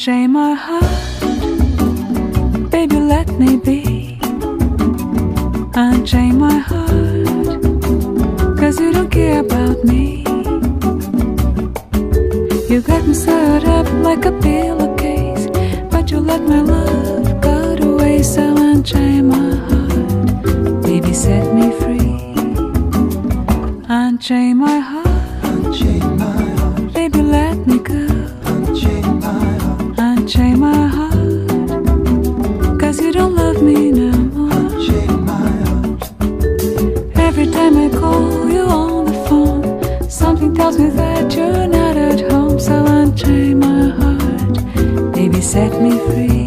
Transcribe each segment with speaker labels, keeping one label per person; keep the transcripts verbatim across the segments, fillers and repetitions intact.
Speaker 1: Unchain my heart, baby, let me be. Unchain my heart, 'cause you don't care about me. You got me sewed up like a pillowcase, but you let my love go to waste. So unchain my heart, baby, set me free. Unchain my heart,
Speaker 2: unchain my heart,
Speaker 1: baby, let me go.
Speaker 2: unchain my heart,
Speaker 1: Unchain my heart, 'cause you don't love me no more.
Speaker 2: unchain my heart.
Speaker 1: Every time I call you on the phone, something tells me that you're not at home. So unchain my heart, baby, set me free.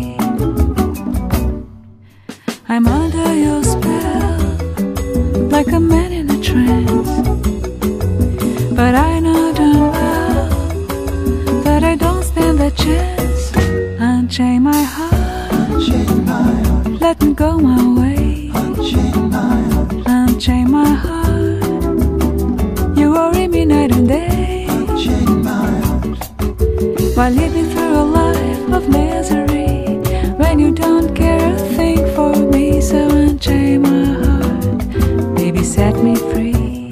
Speaker 1: I'm under your spell, like a man in a trance. But I know darn well that I don't stand a chance. Unchain my heart,
Speaker 2: Unchain my heart,
Speaker 1: let me go my way.
Speaker 2: unchain my heart,
Speaker 1: Unchain my heart, you worry me night and day.
Speaker 2: unchain my heart,
Speaker 1: While living through a life of misery, when you don't care a thing for me. So unchain my heart, baby, set me free.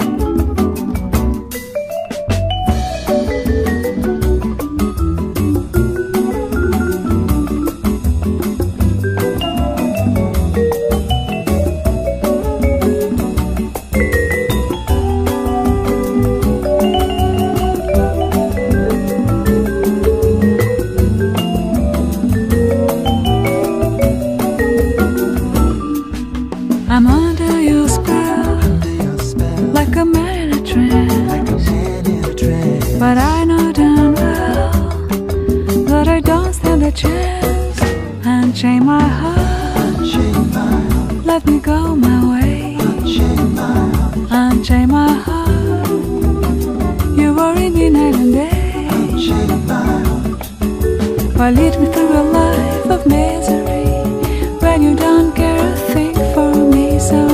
Speaker 1: I'm under your spell,
Speaker 2: under your spell,
Speaker 1: like a man in a trance.
Speaker 2: like a man in a trance.
Speaker 1: But I know darn well that I don't stand a chance. Unchain my heart,
Speaker 2: Unchain my heart,
Speaker 1: let me go my way.
Speaker 2: unchain my heart,
Speaker 1: Unchain my heart, you worry me night and day.
Speaker 2: unchain my heart,
Speaker 1: Why lead me through a life of misery when you don't care a thing for me? So